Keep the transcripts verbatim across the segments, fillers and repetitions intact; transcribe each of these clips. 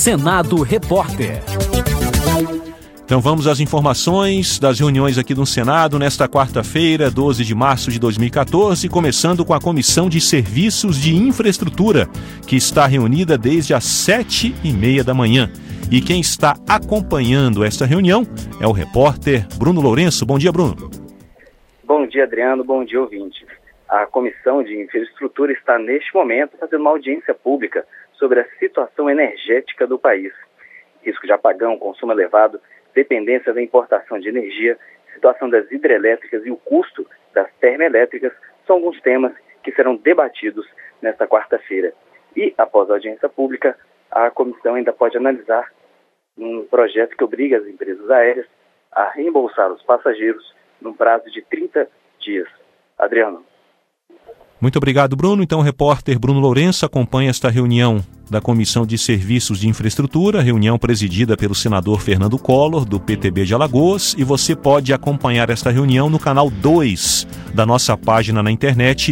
Senado Repórter. Então vamos às informações das reuniões aqui no Senado nesta quarta-feira, doze de março de dois mil e catorze, começando com a Comissão de Serviços de Infraestrutura, que está reunida desde as sete e meia da manhã. E quem está acompanhando esta reunião é o repórter Bruno Lourenço. Bom dia, Bruno. Bom dia, Adriano. Bom dia, ouvintes. A Comissão de Infraestrutura está, neste momento, fazendo uma audiência pública sobre a situação energética do país. Risco de apagão, consumo elevado, dependência da importação de energia, situação das hidrelétricas e o custo das termoelétricas são alguns temas que serão debatidos nesta quarta-feira. E, após a audiência pública, a comissão ainda pode analisar um projeto que obriga as empresas aéreas a reembolsar os passageiros num prazo de trinta dias. Adriano. Muito obrigado, Bruno. Então, o repórter Bruno Lourenço acompanha esta reunião da Comissão de Serviços de Infraestrutura, reunião presidida pelo senador Fernando Collor, do P T B de Alagoas, e você pode acompanhar esta reunião no canal dois da nossa página na internet,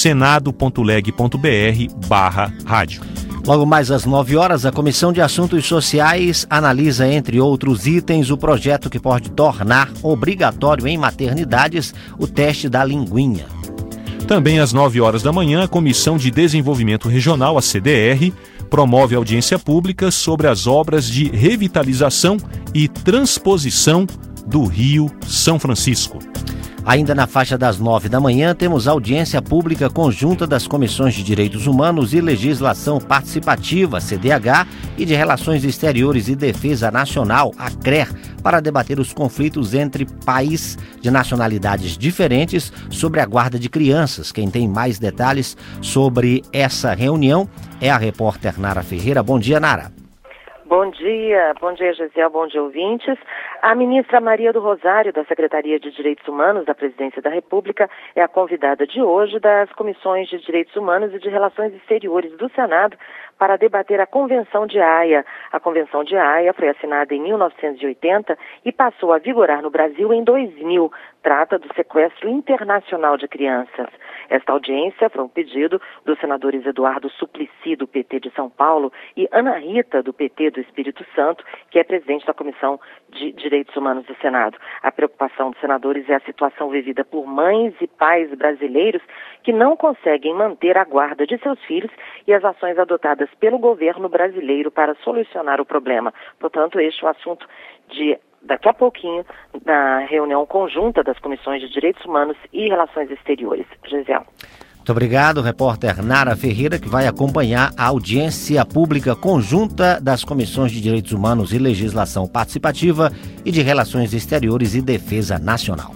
senado.leg.br barra rádio. Logo mais às nove horas, a Comissão de Assuntos Sociais analisa, entre outros itens, o projeto que pode tornar obrigatório em maternidades o teste da linguinha. Também às nove horas da manhã, a Comissão de Desenvolvimento Regional, a C D R, promove audiência pública sobre as obras de revitalização e transposição do Rio São Francisco. Ainda na faixa das nove da manhã, temos audiência pública conjunta das Comissões de Direitos Humanos e Legislação Participativa, C D H, e de Relações Exteriores e Defesa Nacional, a C R E R, para debater os conflitos entre países de nacionalidades diferentes sobre a guarda de crianças. Quem tem mais detalhes sobre essa reunião é a repórter Nara Ferreira. Bom dia, Nara. Bom dia, bom dia, Gisele, bom dia, ouvintes. A ministra Maria do Rosário, da Secretaria de Direitos Humanos da Presidência da República, é a convidada de hoje das Comissões de Direitos Humanos e de Relações Exteriores do Senado para debater a Convenção de Haia. A Convenção de Haia foi assinada em mil novecentos e oitenta e passou a vigorar no Brasil em dois mil. Trata do sequestro internacional de crianças. Esta audiência foi um pedido dos senadores Eduardo Suplicy, do P T de São Paulo, e Ana Rita, do P T do Espírito Santo, que é presidente da Comissão de Direitos Humanos do Senado. A preocupação dos senadores é a situação vivida por mães e pais brasileiros que não conseguem manter a guarda de seus filhos e as ações adotadas pelo governo brasileiro para solucionar o problema. Portanto, este é o assunto de daqui a pouquinho, na reunião conjunta das Comissões de Direitos Humanos e Relações Exteriores. Gisele. Muito obrigado, repórter Nara Ferreira, que vai acompanhar a audiência pública conjunta das Comissões de Direitos Humanos e Legislação Participativa e de Relações Exteriores e Defesa Nacional.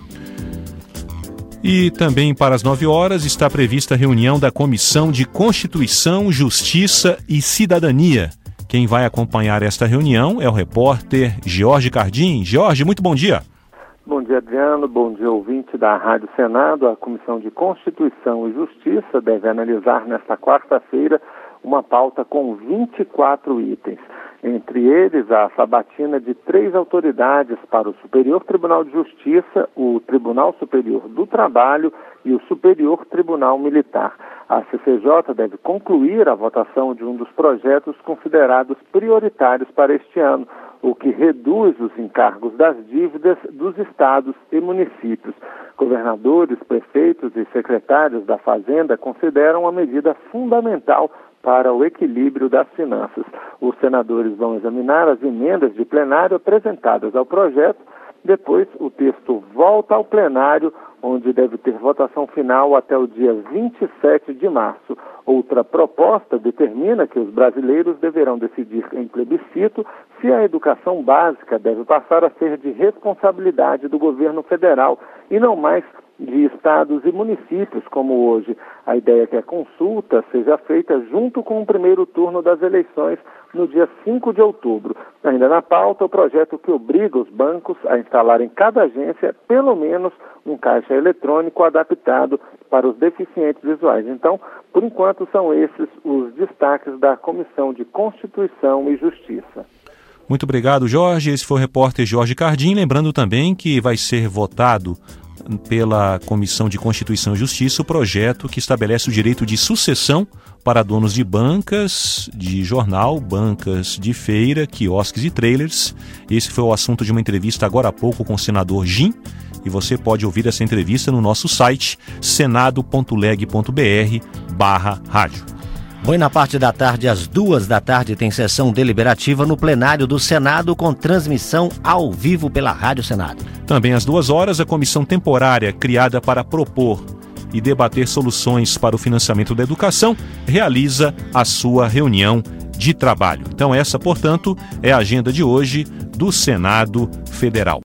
E também para as nove horas está prevista a reunião da Comissão de Constituição, Justiça e Cidadania. Quem vai acompanhar esta reunião é o repórter Jorge Cardim. Jorge, muito bom dia. Bom dia, Adriano. Bom dia, ouvinte da Rádio Senado. A Comissão de Constituição e Justiça deve analisar nesta quarta-feira uma pauta com vinte e quatro itens. Entre eles, a sabatina de três autoridades para o Superior Tribunal de Justiça, o Tribunal Superior do Trabalho e o Superior Tribunal Militar. A C C J deve concluir a votação de um dos projetos considerados prioritários para este ano, o que reduz os encargos das dívidas dos estados e municípios. Governadores, prefeitos e secretários da Fazenda consideram a medida fundamental para o equilíbrio das finanças. Os senadores vão examinar as emendas de plenário apresentadas ao projeto. Depois, o texto volta ao plenário, onde deve ter votação final até o dia vinte e sete de março. Outra proposta determina que os brasileiros deverão decidir em plebiscito se a educação básica deve passar a ser de responsabilidade do governo federal e não mais de estados e municípios, como hoje. A ideia é que a consulta seja feita junto com o primeiro turno das eleições no dia cinco de outubro. Ainda na pauta, o projeto que obriga os bancos a instalar em cada agência pelo menos um caixa eletrônico adaptado para os deficientes visuais. Então, por enquanto, são esses os destaques da Comissão de Constituição e Justiça. Muito obrigado, Jorge. Esse foi o repórter Jorge Cardim. Lembrando também que vai ser votado pela Comissão de Constituição e Justiça o projeto que estabelece o direito de sucessão para donos de bancas de jornal, bancas de feira, quiosques e trailers. Esse foi o assunto de uma entrevista agora há pouco com o senador Jim, e você pode ouvir essa entrevista no nosso site senado ponto leg ponto br barra rádio. Bom, e na parte da tarde, às duas da tarde, tem sessão deliberativa no plenário do Senado com transmissão ao vivo pela Rádio Senado. Também às duas horas, a comissão temporária criada para propor e debater soluções para o financiamento da educação realiza a sua reunião de trabalho. Então essa, portanto, é a agenda de hoje do Senado Federal.